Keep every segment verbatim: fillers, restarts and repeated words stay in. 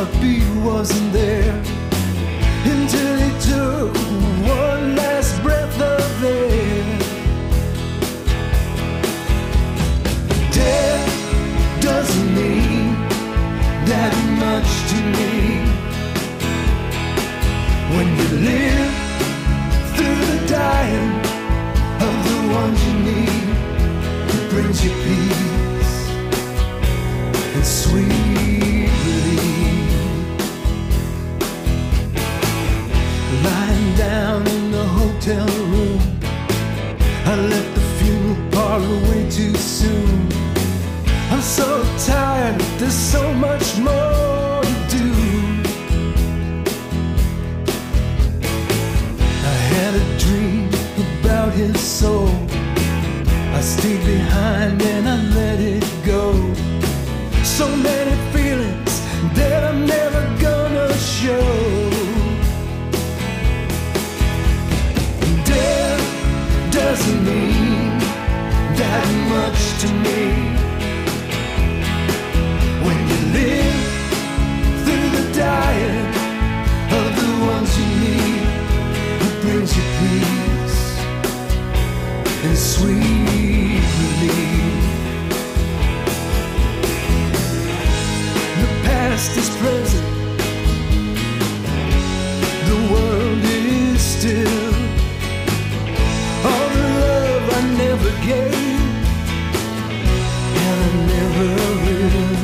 heartbeat wasn't there until he took one last breath of air. Death doesn't mean that much to me. When you live through the dying of the ones you need, it brings you peace and sweet relief. Lying down in the hotel room, I left the funeral parlor way too soon. I'm so tired, there's so much more to do. I had a dream about his soul. I stayed behind and I let it go. So many feelings that I'm never gonna show. Death doesn't mean that much to me. When you live through the dying of the ones you need, it brings you peace and sweet relief. The past is present, the world is still. All the love I never gave, and I never will.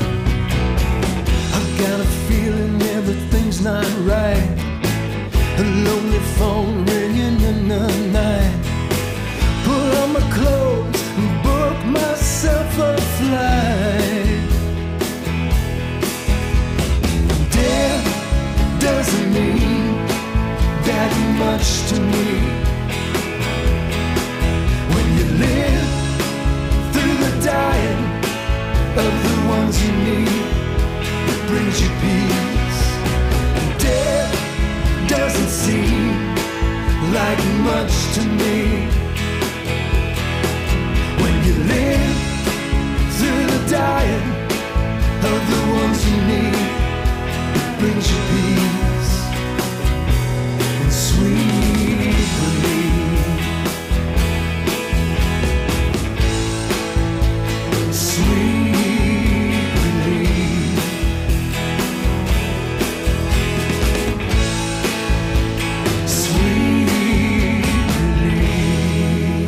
I've got a feeling everything's not right. A lonely phone ringing in the night. Put on my clothes and book myself a flight. Death doesn't mean that much to me. When you live through the dying of the ones you need, it brings you peace. Death doesn't seem like much to me. When you live through the dying of the ones you need, it brings you peace and sweet relief. Sweet relief. Sweet relief.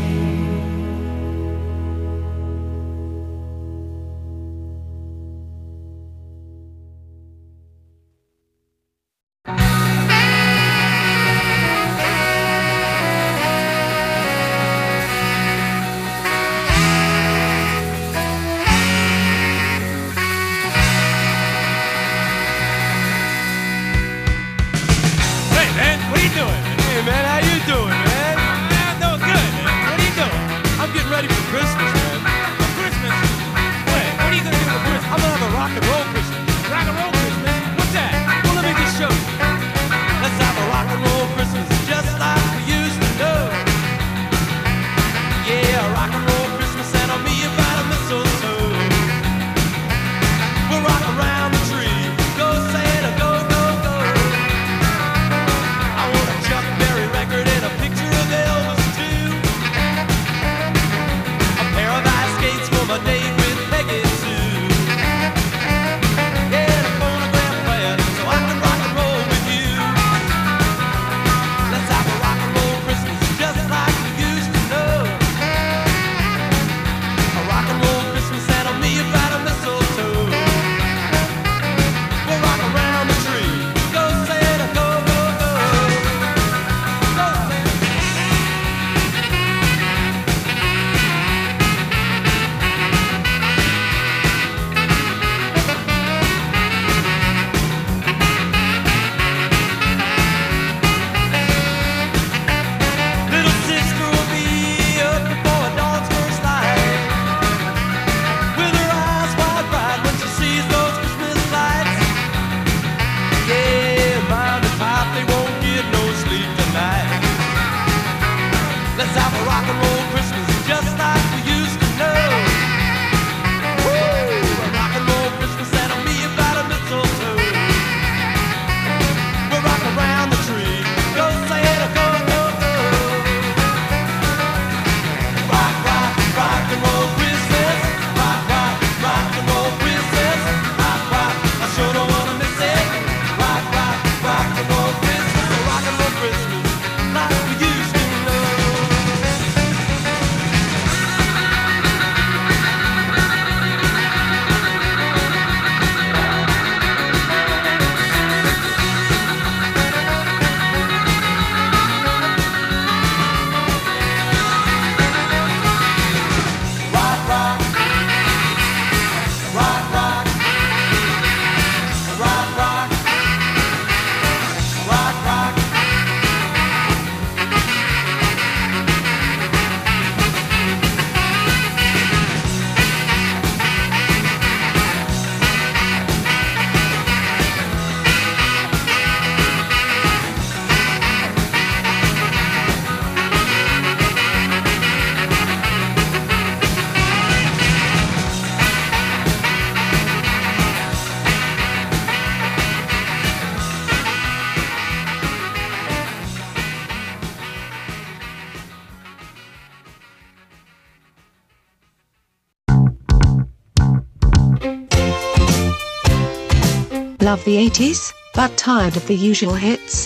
Love the eighties, but tired of the usual hits?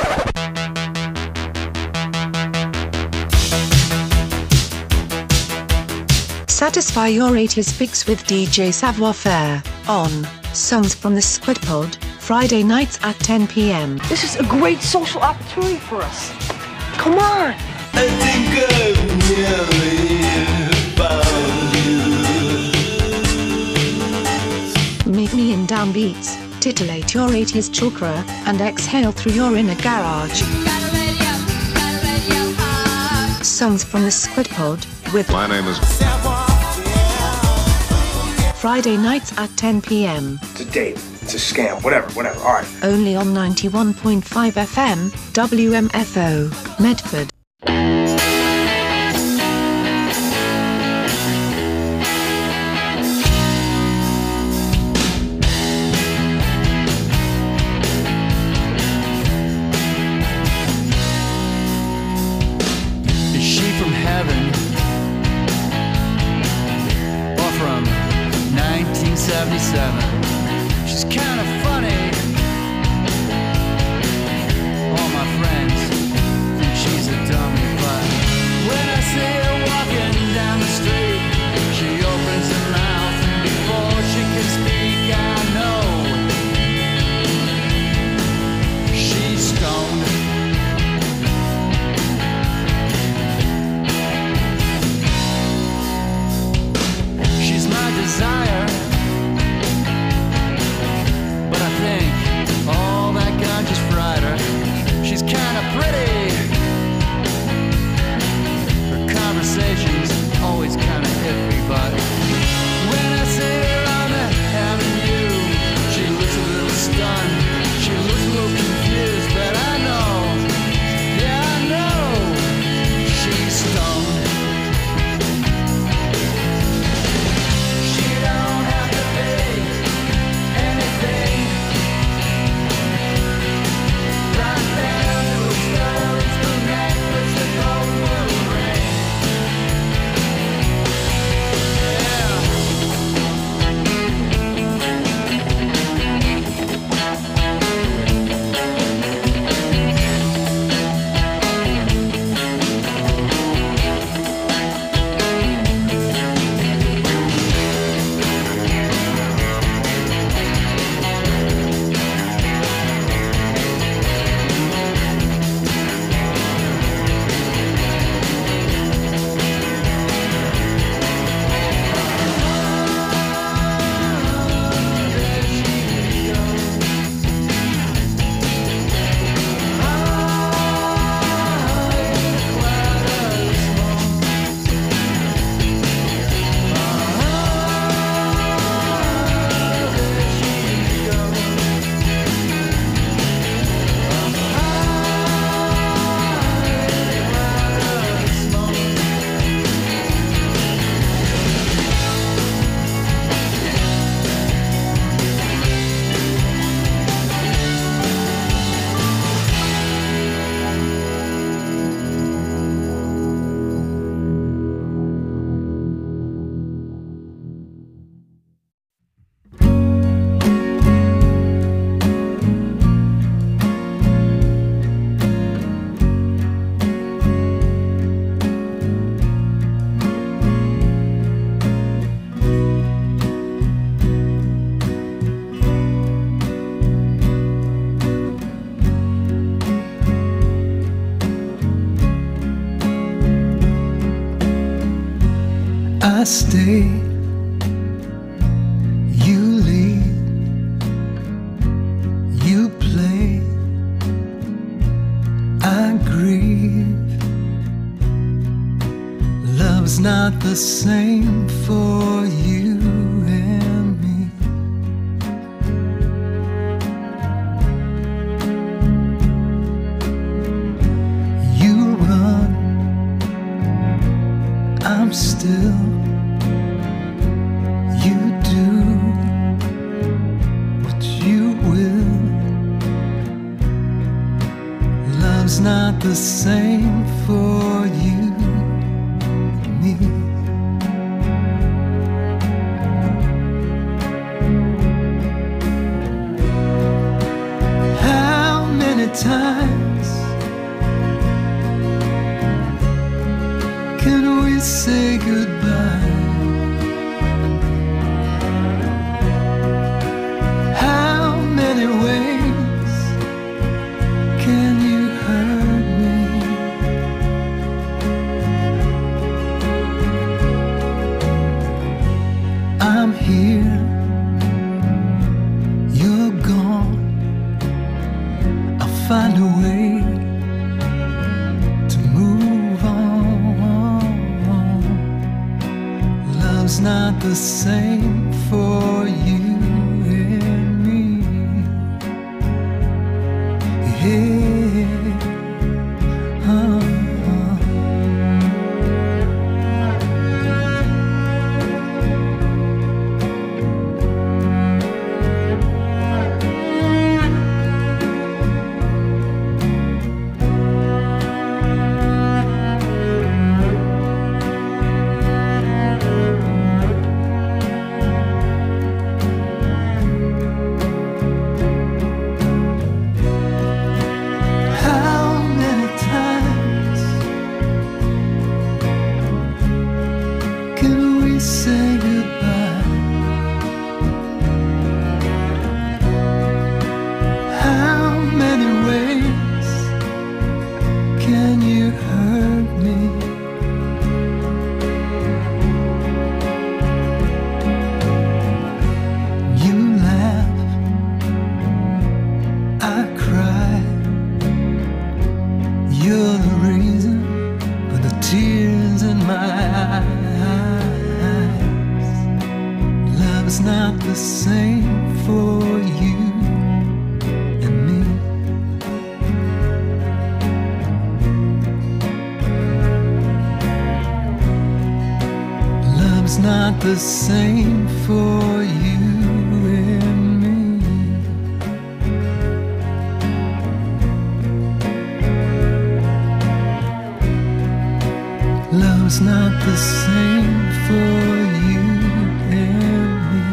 Satisfy your eighties fix with D J Savoir Faire, on Songs from the Squid Pod, Friday nights at ten p m. This is a great social opportunity for us. Come on! I think I've nearly found you. Meet me in downbeats, titillate your eighties chakra, and exhale through your inner garage. Songs from the Squid Pod, with My name is Friday nights at ten p m. It's a date. It's a scam. Whatever, whatever. All right. Only on ninety-one point five F M, W M F O, Medford. Is she from heaven or from nineteen seventy-seven? She's kind of funny. All my friends think she's a dummy, but when I see her walking down the street, she opens her mouth, and before she can speak, I know she's stoned. She's my desire, but I think all that gun just fried her. She's kinda pretty. Her conversation's always kinda iffy, but when I see her on the avenue, she looks a little stunned. She looks a little confused, but I know, yeah, I know she's stoned. She don't have to be anything. Right down to the stones, the necklace, the gold will ring. Yeah. I stay, you lead, you play, I grieve. Love's not the same for you and me. You run, I'm still. You do what you will. Love's not the same for you and me. same for you and me. Yeah. Uh-huh. Say goodbye. How many ways can you hurt me? You laugh, I cry. You're the reason for the tears in my eyes. It's not the same for you and me. Love's not the same for you and me. Love's not the same for you and me.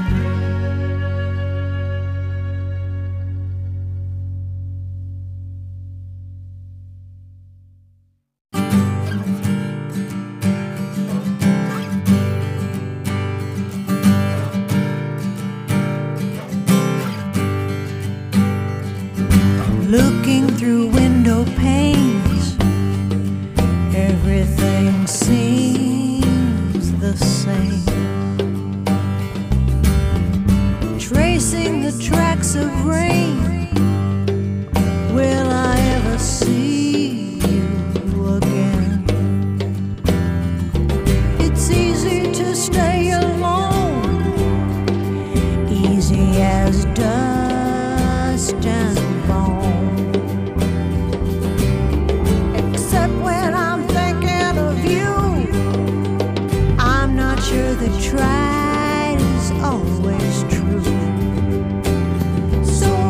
Looking through window panes, everything seems the same. Tracing the tracks of rain, will I ever see you again? It's easy to stay alone, easy as dust and the tried is always true. So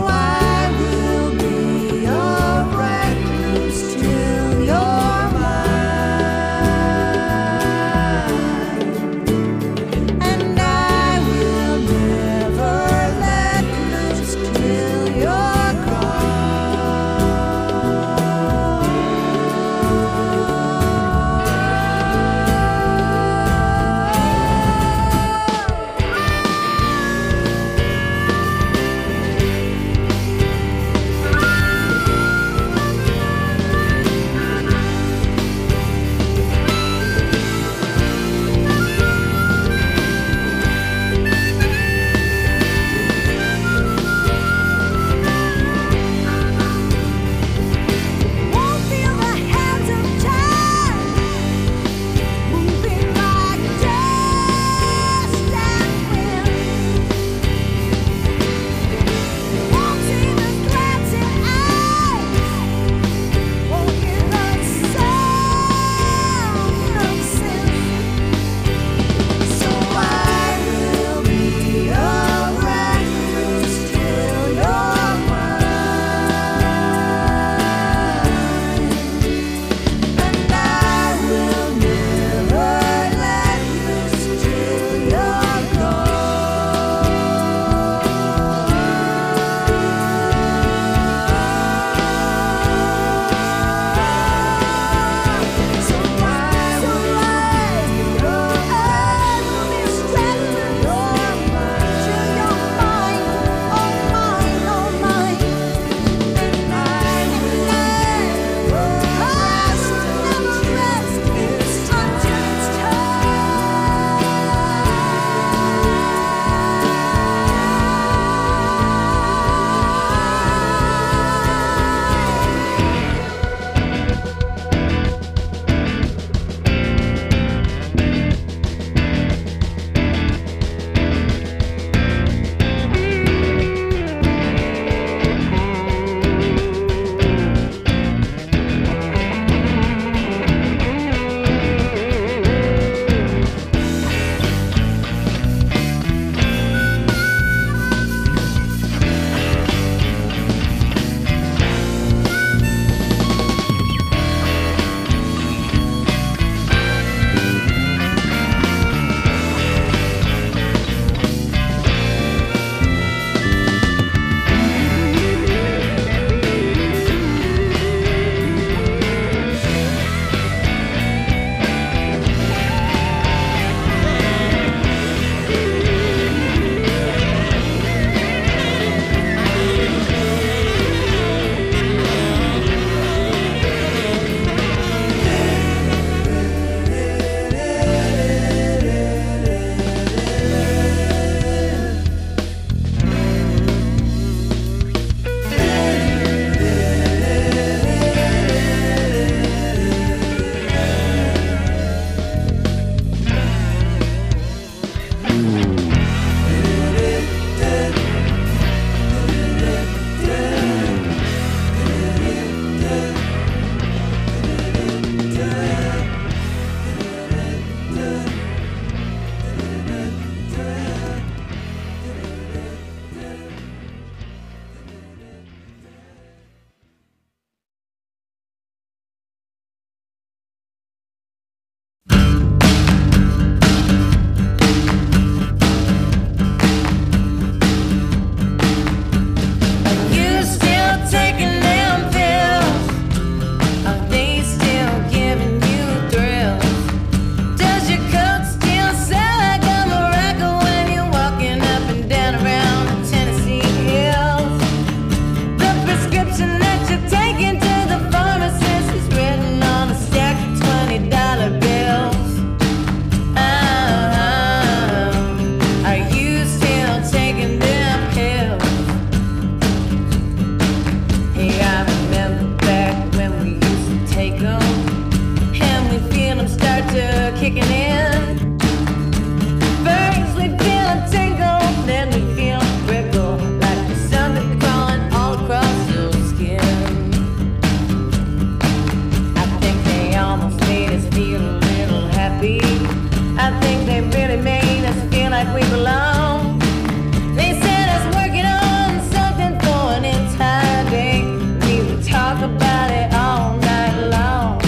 kicking in. First we feel a tingle, then we feel a prickle, like there's something crawling all across your skin. I think they almost made us feel a little happy. I think they really made us feel like we belong. They said us working on something for an entire day. We would talk about it all night long.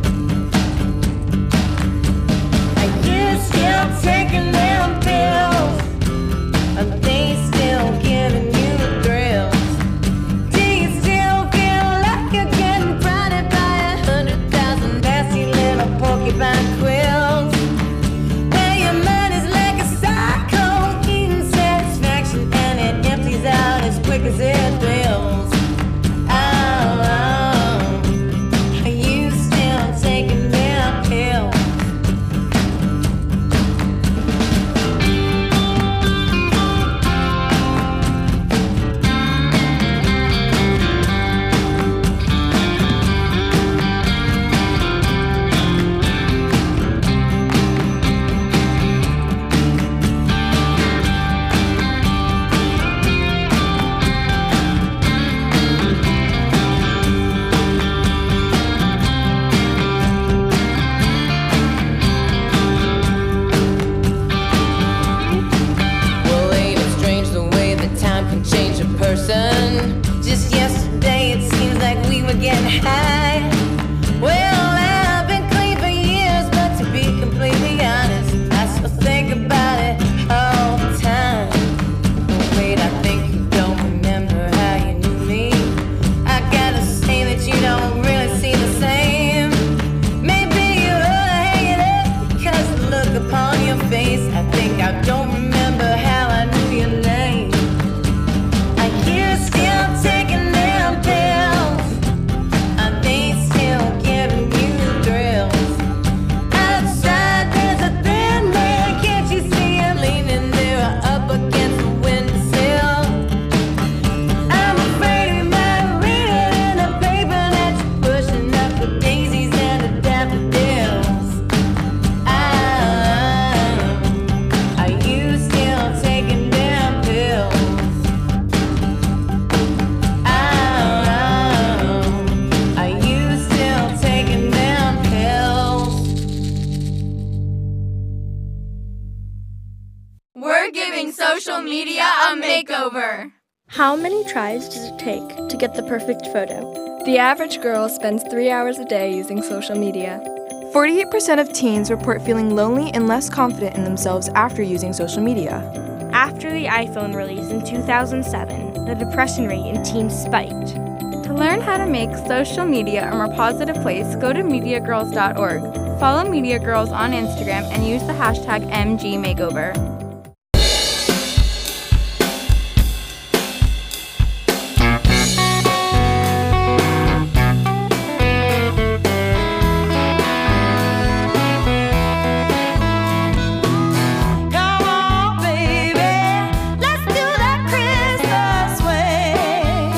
Are you still taking them pills? Are they still giving you the thrills? Do you still feel like you're getting blinded by a hundred thousand nasty little porcupine quills? Where your mind is like a cycle, eating satisfaction, and it empties out as quick as it fills. Oh, oh. Are you still taking them pills? Well, ain't it strange the way that time can change a person? Just yesterday it seems like we were getting high. Well, I've been clean for years, but to be completely honest, I still think about it all the time. Oh, wait, I think you don't remember how you knew me. I gotta say that you don't really see the same. Maybe you ought to hang it up, because the look upon your face, I think I don't remember how I knew your name. Are you still taking them pills? Are they still giving you the thrills? Outside there's a thin man, can't you see him leaning there up against the windowsill? I'm afraid we might read it in the paper that you're pushing up the daisies and the daffodils. Ah, are you still taking them pills? Ah, are you still taking them pills? We're giving social media a makeover. How many tries does it take to get the perfect photo? The average girl spends three hours a day using social media. forty-eight percent of teens report feeling lonely and less confident in themselves after using social media. After the iPhone release in two thousand seven, the depression rate in teens spiked. To learn how to make social media a more positive place, go to media girls dot org. Follow Media Girls on Instagram and use the hashtag M G Makeover. Come on, baby, let's do that Christmas way.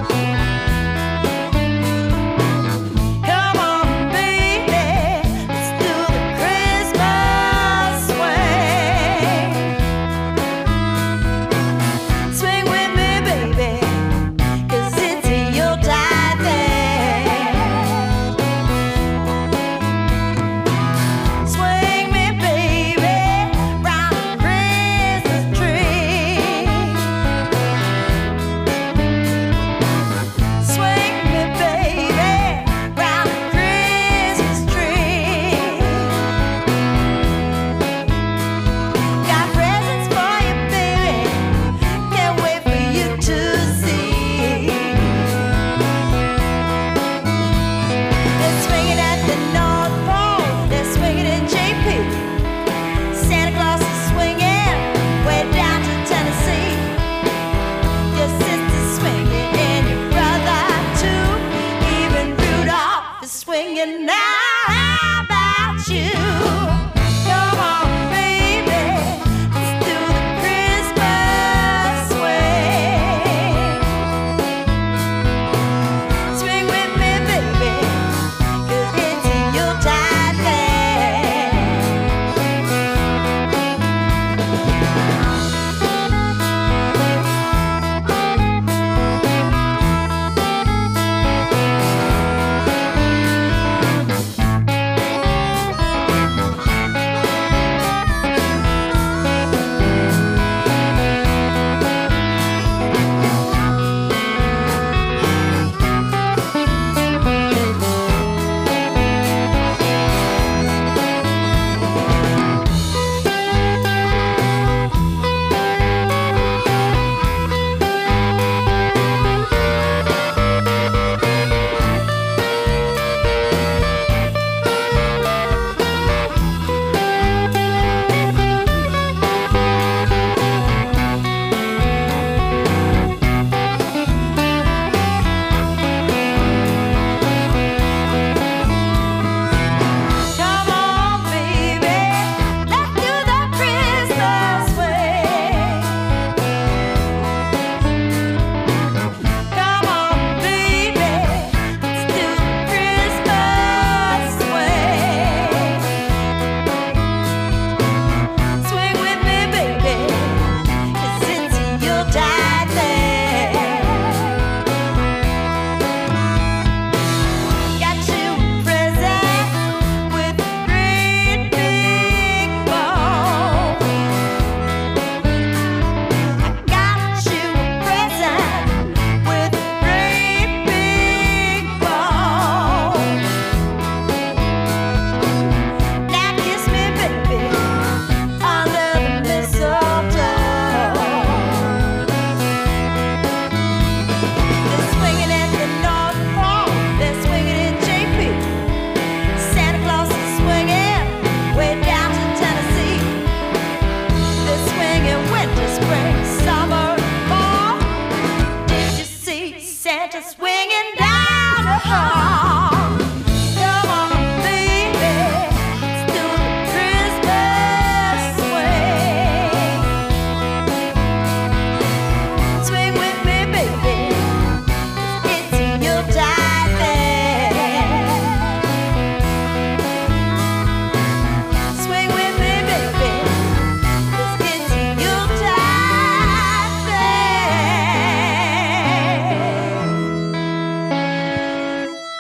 Come on, baby, let's do the Christmas way. are swinging down the hall. Come on, baby, let's do the Christmas swing. Swing with me, baby, let's get to your diving. Swing with me, baby, let's get to your diving.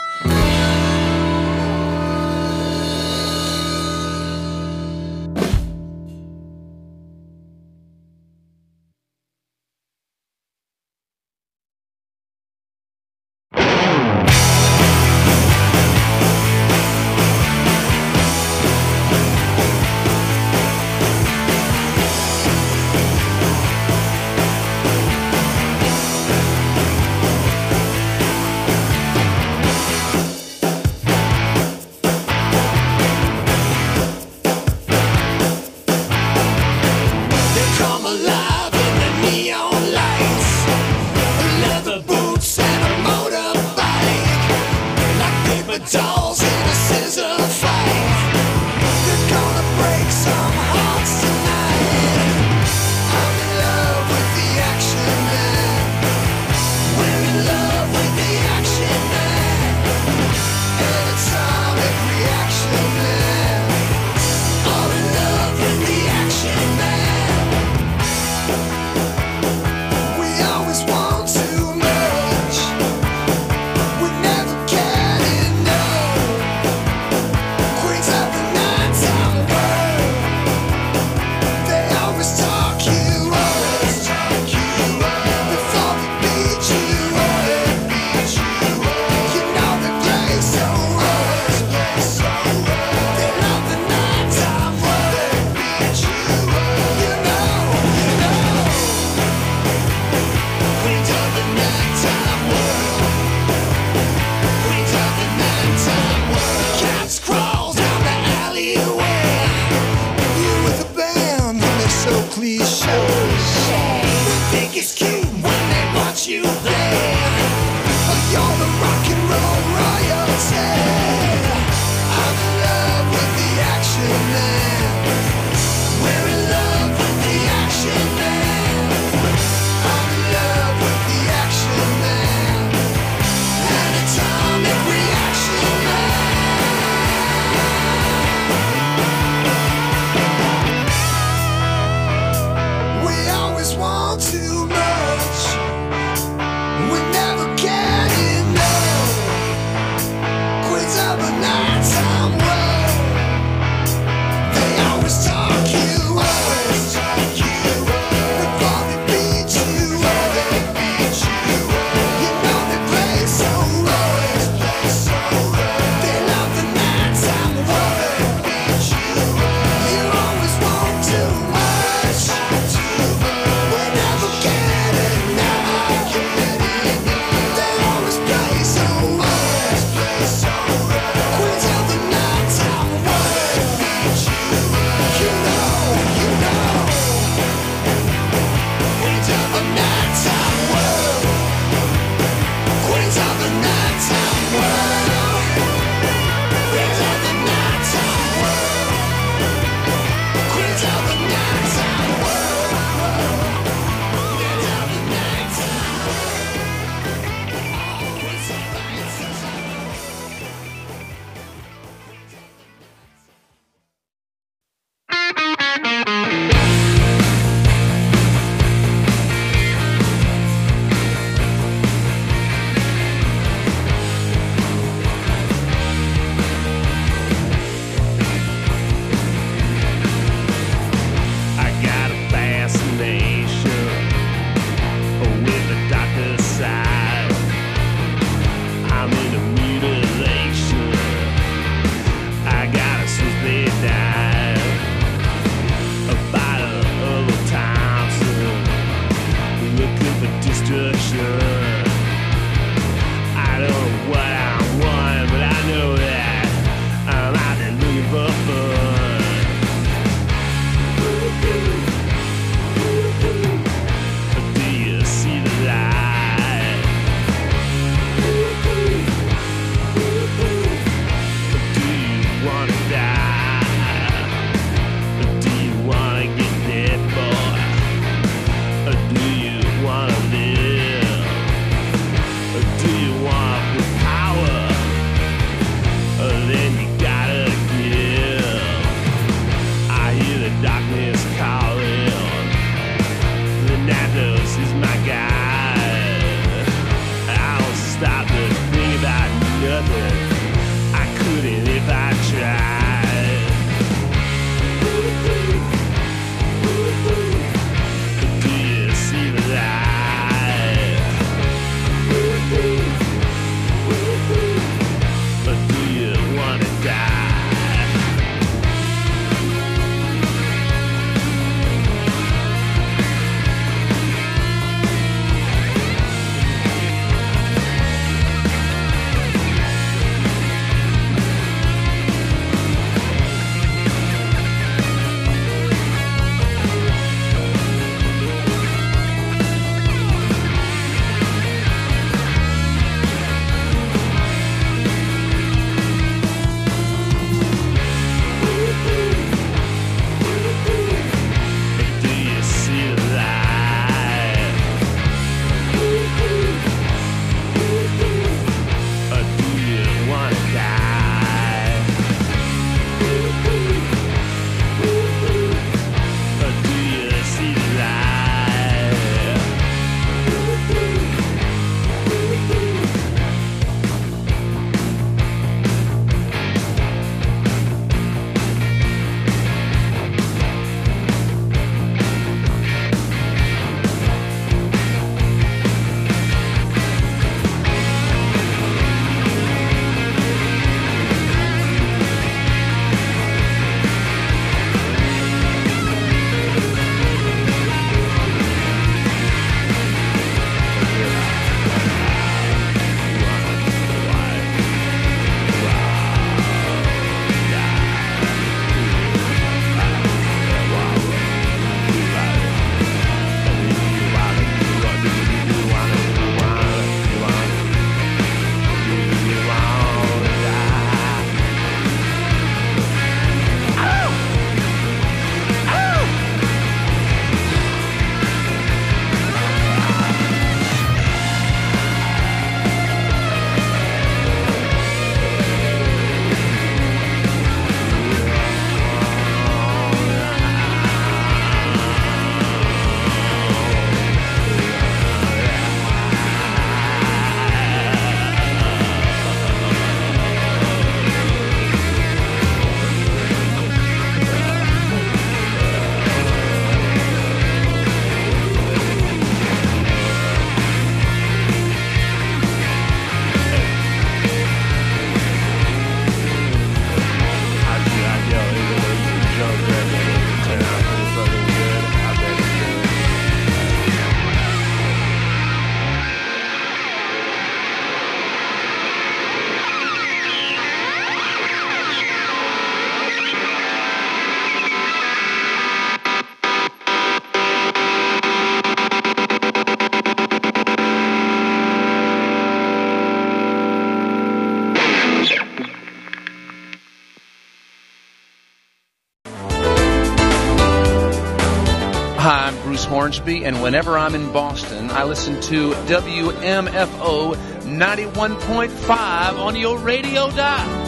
James Hornsby, and whenever I'm in Boston, I listen to W M F O ninety-one point five on your radio dial.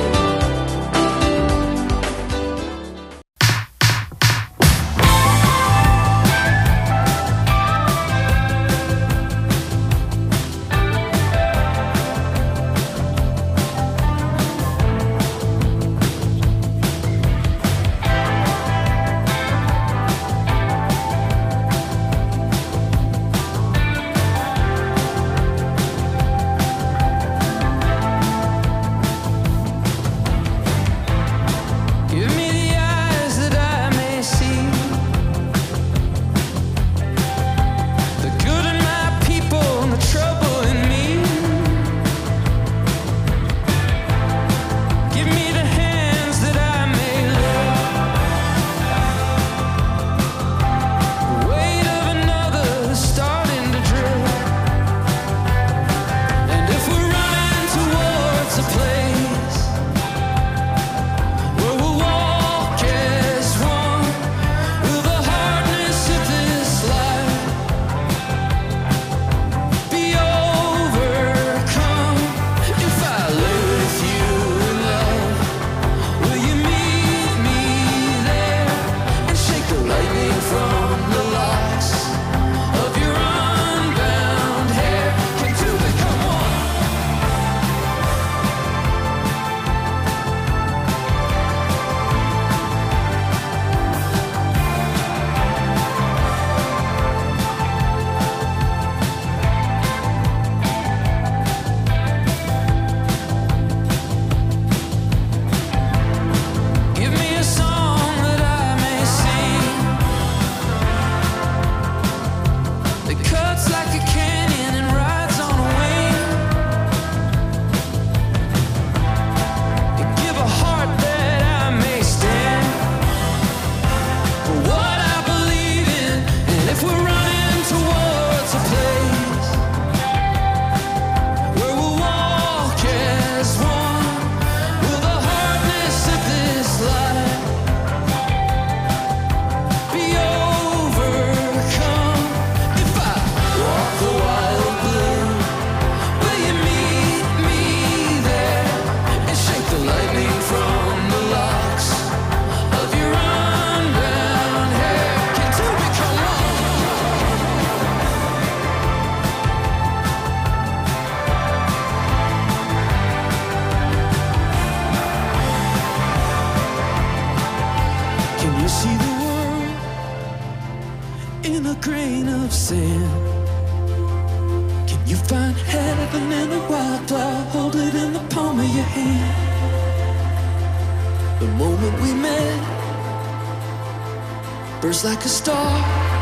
Like a star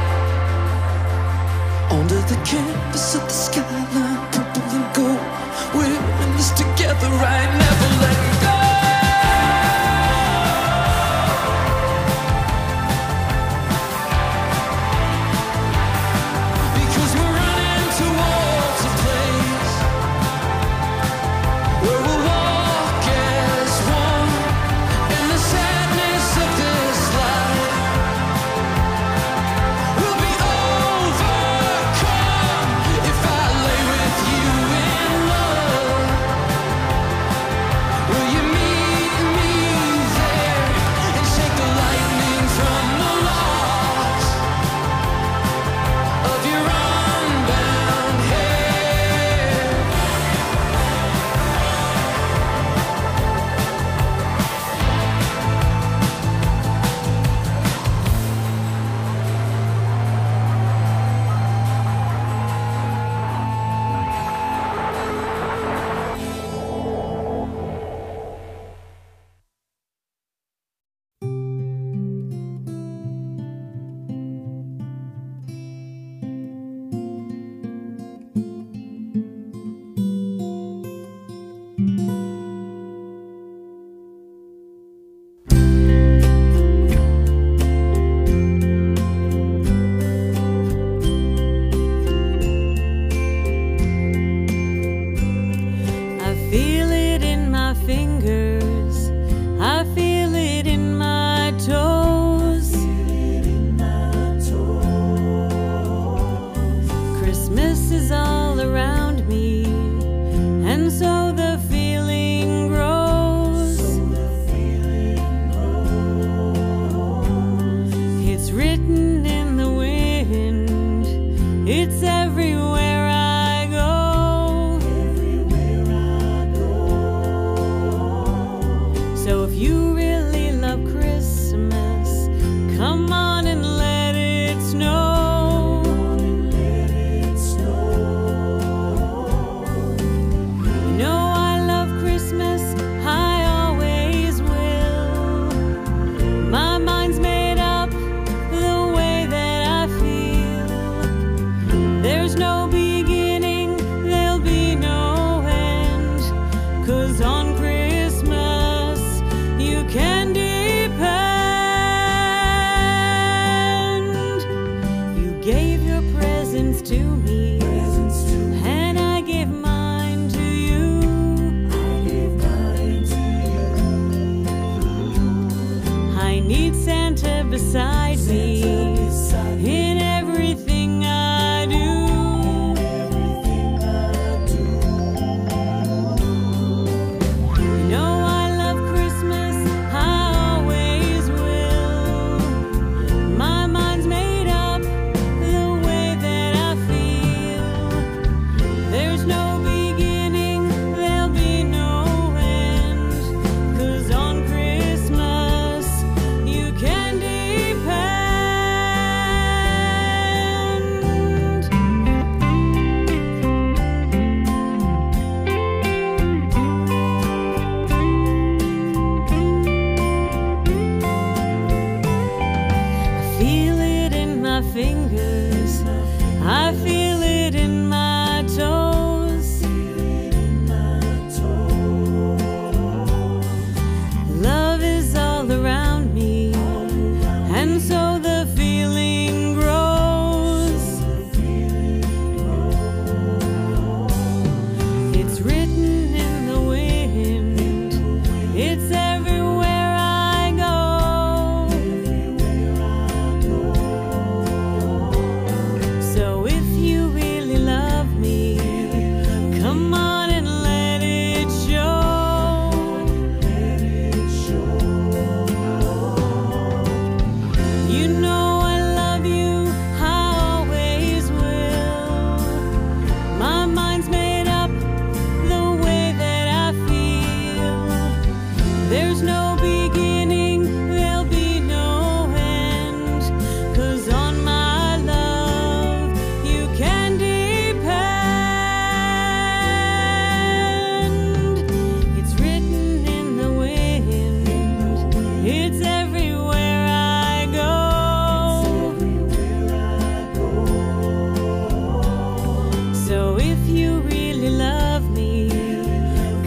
under the canvas of the skyline, purple and gold. We're in this together, right? Never letting go. Because we're running towards a place where we'll walk as one in the sadness of this life. feel it in my toes.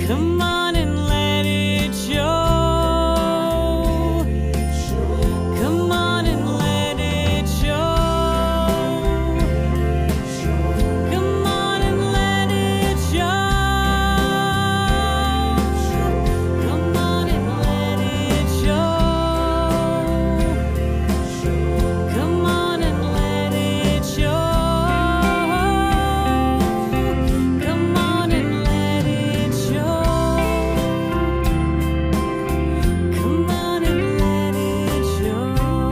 Come on and let it show. Come on and let it show. Come on and let it show. Come on and let it show. Come on and let it show. Come on and let it show. Come on and let it show.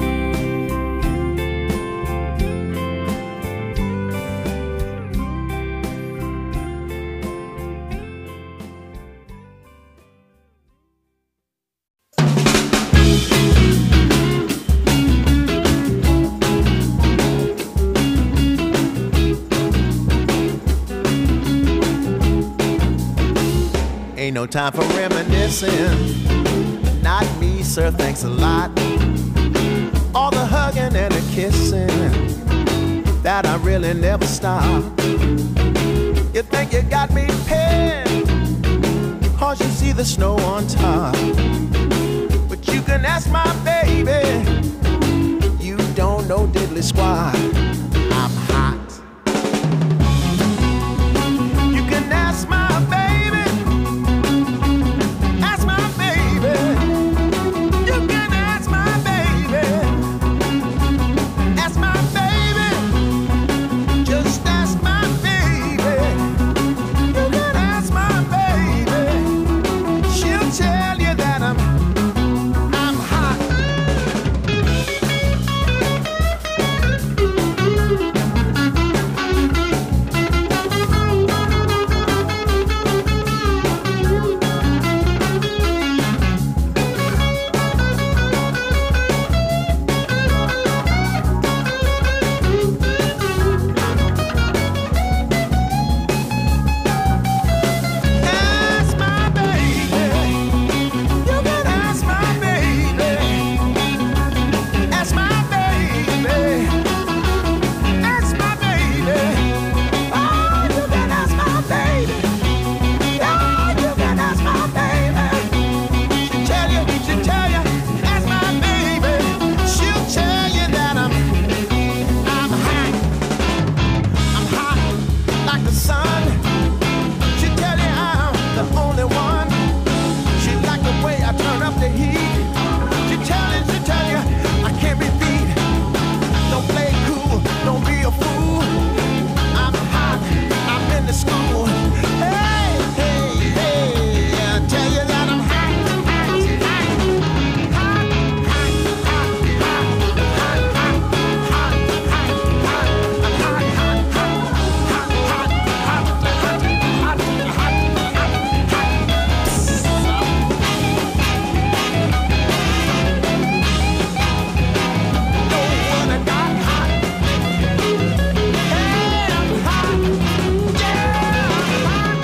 Ain't no time for reminiscing. Not me, sir, thanks a lot. All the hugging and the kissing that I really never stop. You think you got me pinned, cause you see the snow on top. But you can ask my baby, you don't know diddly squat. I'm hot. You can ask my baby. Ask my baby. You can ask my baby. Ask my baby. Just ask my baby. You can ask my baby. She'll tell you that I'm I'm hot. Ask my baby. You can ask my baby. Ask my baby. Ask my baby. Oh, you can ask my baby. Oh, you can ask my baby. She'll tell you, she'll tell you. Ask my baby. She'll tell you that I'm, I'm hot. I'm hot like the sun. She'll tell you I'm the only one. She like the way I turn up the heat. She'll tell you, she'll tell you I can't be beat. Don't play cool, don't be a fool. I'm hot, I'm in the school. Hey, hey, hey, I tell you that I'm hot, hot, hot, hot, hot, hot, hot, hot, hot, hot, hot, hot. I'm hot, hot, hot, hot, hot, hot, hot, hot, hot, hot, know what I got hot. Hey, I'm hot. Yeah, I'm hot.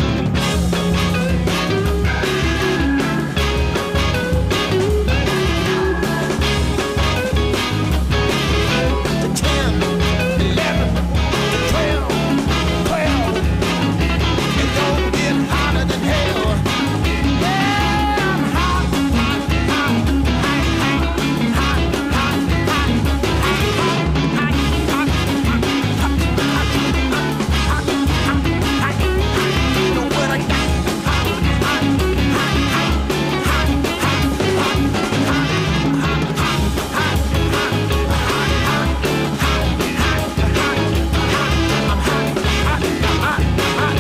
To ten, eleven, to twelve, twelve. It don't get hotter than hell. Yeah, I'm hot, hot, hot, hot, hot, hot, hot, know what I got? Hot, hot, hot, hot, hot, hot, hot, hot, hot, hot, I'm hot, hot, hot, hot,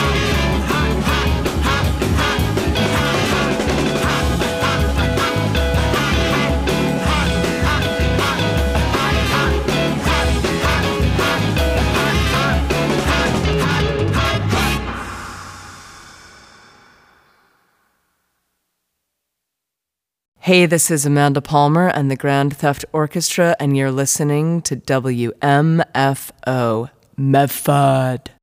Hey, this is Amanda Palmer and the Grand Theft Orchestra, and you're listening to W M F O, Medford.